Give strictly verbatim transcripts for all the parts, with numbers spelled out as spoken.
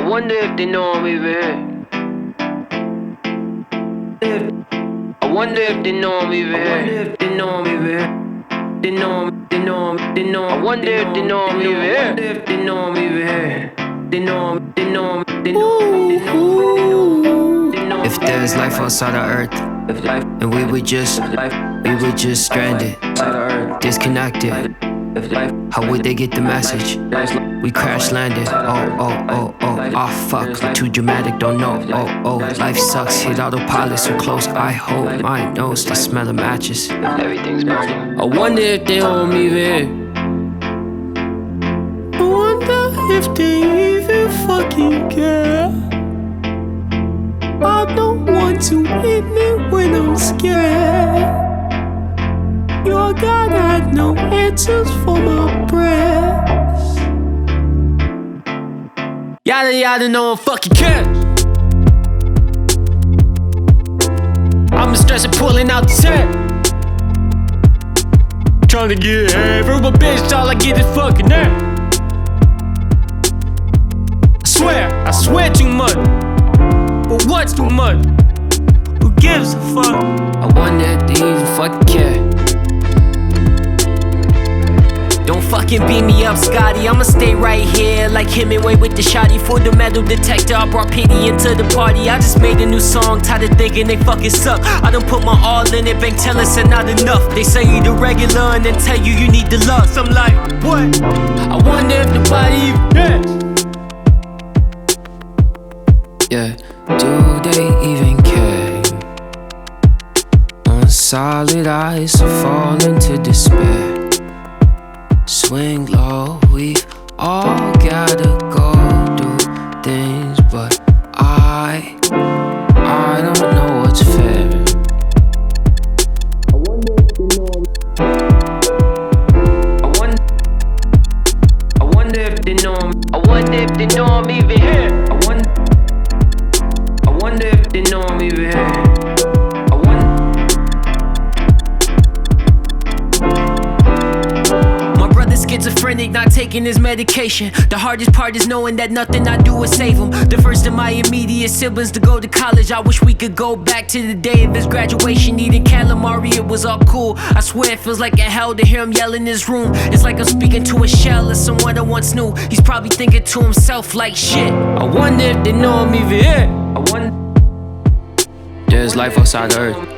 wonder if they know I'm even here. I wonder if they know I'm even here. I wonder if they know I'm even here. They know, they know, they know. I wonder if they know I'm even here. I wonder if they know I'm even here. They know, they know, they know, they know, they know. If there's life outside of Earth, and we were just, we were just stranded, disconnected, how would they get the message? We crash landed. Oh, oh, oh, oh, ah, fuck. Too dramatic, don't know. Oh, oh, life sucks. Hit autopilot so close. I hold my nose to smell of matches. Everything's burning. I wonder if they hold me here. I wonder if they even fucking care. I don't want to admit when I'm scared. Your God had no answers for my prayers. Yada yada, no one fucking cares. I'm stressing, pulling out the set. Trying to get head from a bitch, all I get is fucking air. I swear, I swear too much. But what's too much? Who gives a fuck? I wonder if they even fucking care. Don't fucking beat me up, Scotty. I'ma stay right here like Hemingway with the shotty. For the metal detector, I brought pity into the party. I just made a new song, tired of thinking they fucking suck. I done put my all in it, bank tell us it's not enough. They say you the regular and then tell you you need the lux. I'm like, what? I wonder if the body even cares. Yeah, do they even care? On solid ice, I fall into despair. Swing low, we've all gotta go do things, but I, I don't know what's fair. I wonder if they know I'm I wonder I wonder if they know I'm I wonder if they know I'm even here. I wonder I wonder if they know I'm even here. I wonder. Schizophrenic, not taking his medication. The hardest part is knowing that nothing I do will save him. The first of my immediate siblings to go to college. I wish we could go back to the day of his graduation. Eating calamari, it was all cool. I swear it feels like a hell to hear him yell in his room. It's like I'm speaking to a shell of someone I once knew. He's probably thinking to himself like, shit, I wonder if they know I'm even here. I wonder. There's life outside the Earth.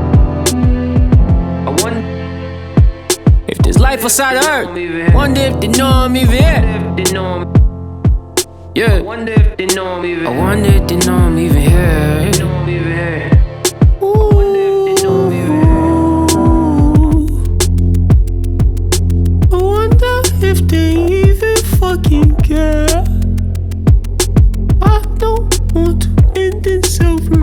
I wonder. If there's life outside of Earth, wonder if they know I'm even here. Yeah. I wonder if they know I'm even here. I wonder if they know I'm even here. I wonder if they even fucking care. I don't want to end in self